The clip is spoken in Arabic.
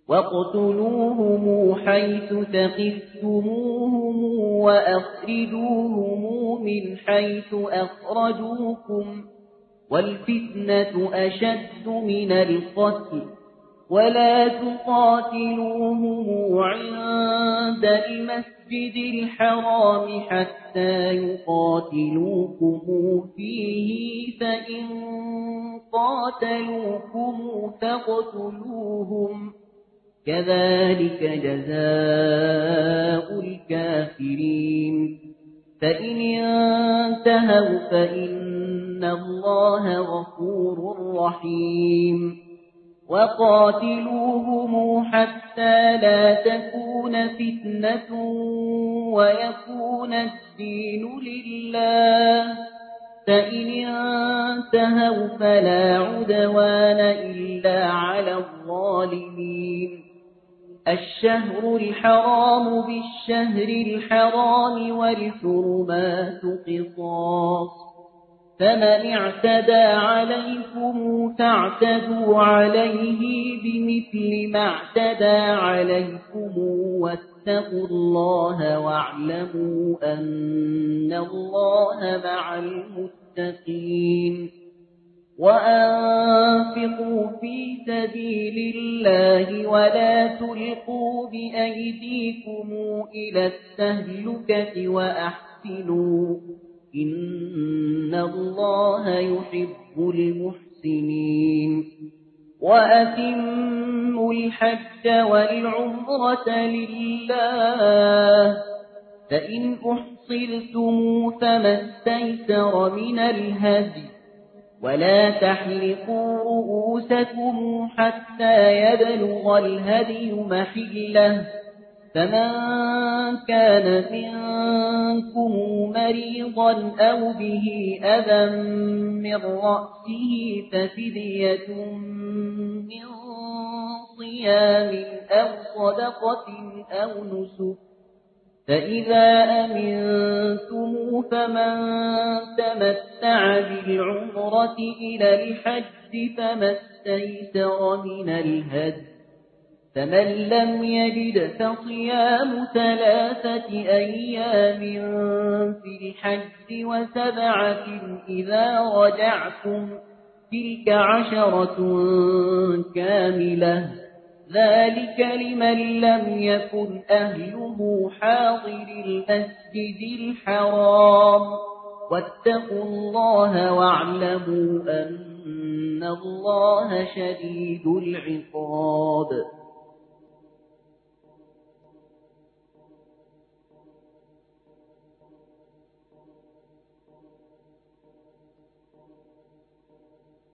واقتلوهم حيث ثقفتموهم وأخرجوهم من حيث أخرجوكم والفتنة أشد من القتل ولا تقاتلوهم عند المسجد الحرام حتى يقاتلوكم فيه فإن قاتلوكم فاقتلوهم كذلك جزاء الكافرين فإن انتهوا فإن الله غفور رحيم وقاتلوهم حتى لا تكون فتنة ويكون الدين لله فإن انتهوا فلا عدوان إلا على الظالمين الشهر الحرام بالشهر الحرام والحرمات قصاص فمن اعتدى عليكم فاعتدوا عليه بمثل ما اعتدى عليكم واتقوا الله واعلموا أن الله مع المتقين وأنفقوا في سبيل الله ولا تلقوا بأيديكم إلى التهلكة وأحسنوا إن الله يحب المحسنين وأتموا الحج والعمرة لله فإن أحصرتم فما استيسر من الهدي ولا تحلقوا رؤوسكم حتى يبلغ الهدي محله فمن كان منكم مريضا أو به أذى من رأسه ففدية من صيام أو صدقة أو نسك فإذا أمنتم فمن تمتع بالعمرة إلى الحج فما استيسر من الهدي فمن لم يجد فصيام 3 أيام في الحج و7 إذا رجعتم تلك 10 كاملة ذلك لمن لم يكن أهله حاضر المسجد الحرام واتقوا الله واعلموا أن الله شديد العقاب